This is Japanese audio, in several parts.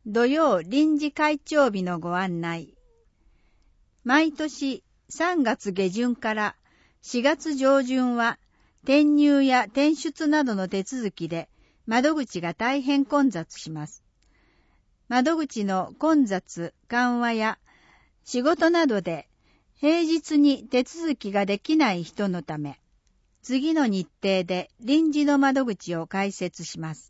土曜臨時会長日のご案内。毎年3月下旬から4月上旬は転入や転出などの手続きで窓口が大変混雑します。窓口の混雑緩和や仕事などで平日に手続きができない人のため、次の日程で臨時の窓口を開設します。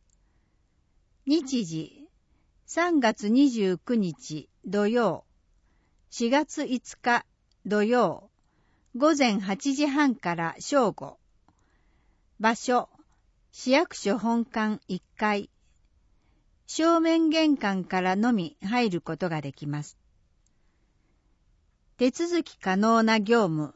日時3月29日土曜、4月5日土曜、午前8時半から正午。場所、市役所本館1階。正面玄関からのみ入ることができます。手続き可能な業務。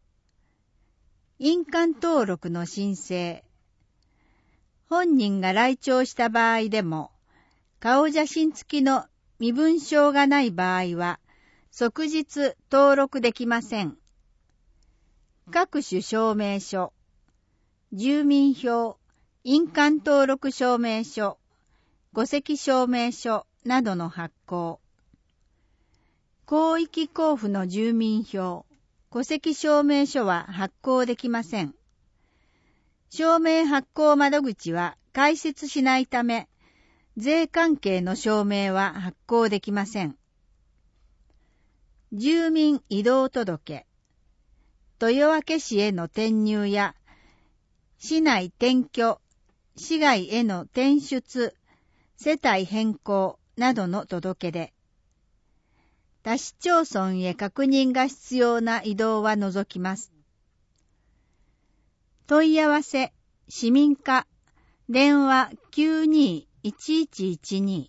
印鑑登録の申請。本人が来庁した場合でも、顔写真付きの身分証がない場合は、即日登録できません。各種証明書、住民票、印鑑登録証明書、戸籍証明書などの発行。広域交付の住民票、戸籍証明書は発行できません。証明発行窓口は開設しないため、税関係の証明は発行できません。住民移動届、豊明市への転入や、市内転居、市外への転出、世帯変更などの届け出。他市町村へ確認が必要な移動は除きます。問い合わせ、市民課、電話92-1112。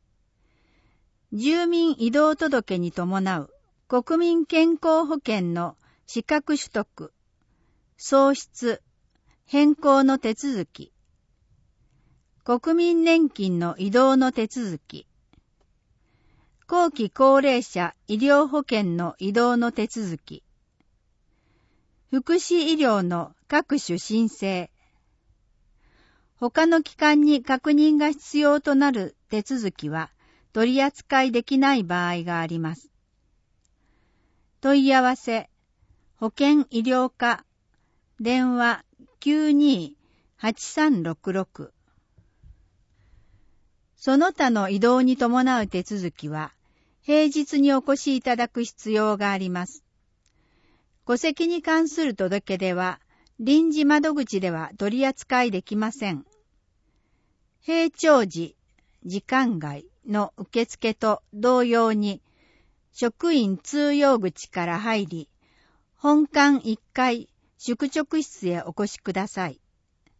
住民移動届に伴う国民健康保険の資格取得、創出、変更の手続き。国民年金の移動の手続き。後期高齢者医療保険の移動の手続き。福祉医療の各種申請。他の機関に確認が必要となる手続きは取り扱いできない場合があります。問い合わせ、保険医療課、電話92-8366。その他の移動に伴う手続きは、平日にお越しいただく必要があります。戸籍に関する届け出は、臨時窓口では取り扱いできません。閉庁時、時間外の受付と同様に、職員通用口から入り、本館1階宿直室へお越しください。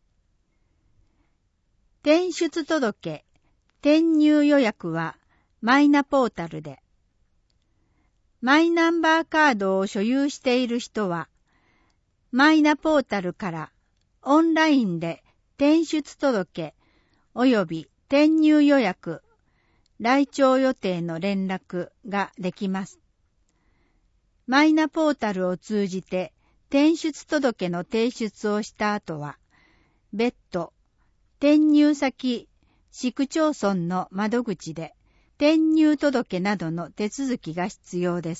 転出届、転入予約はマイナポータルで、マイナンバーカードを所有している人は、マイナポータルからオンラインで転出届及び転入予約、来庁予定の連絡ができます。マイナポータルを通じて転出届の提出をした後は、別途転入先市区町村の窓口で転入届などの手続きが必要です。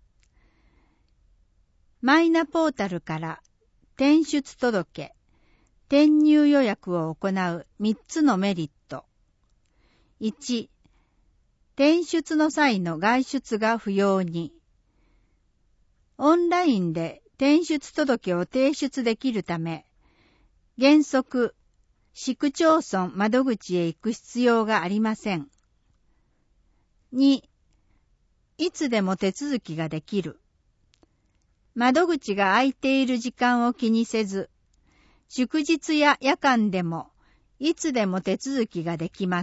マイナポータルから転出届、転入予約を行う3つのメリット。1、転出の際の外出が不要に。オンラインで転出届を提出できるため、原則、市区町村窓口へ行く必要がありません。2、いつでも手続きができる。窓口が空いている時間を気にせず、祝日や夜間でもいつでも手続きができます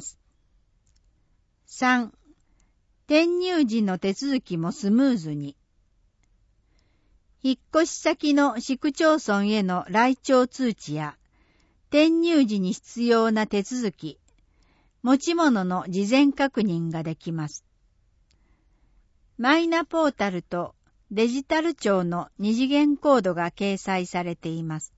。3、転入時の手続きもスムーズに。引っ越し先の市区町村への来庁通知や、転入時に必要な手続き、持ち物の事前確認ができます。マイナポータルとデジタル庁の二次元コードが掲載されています。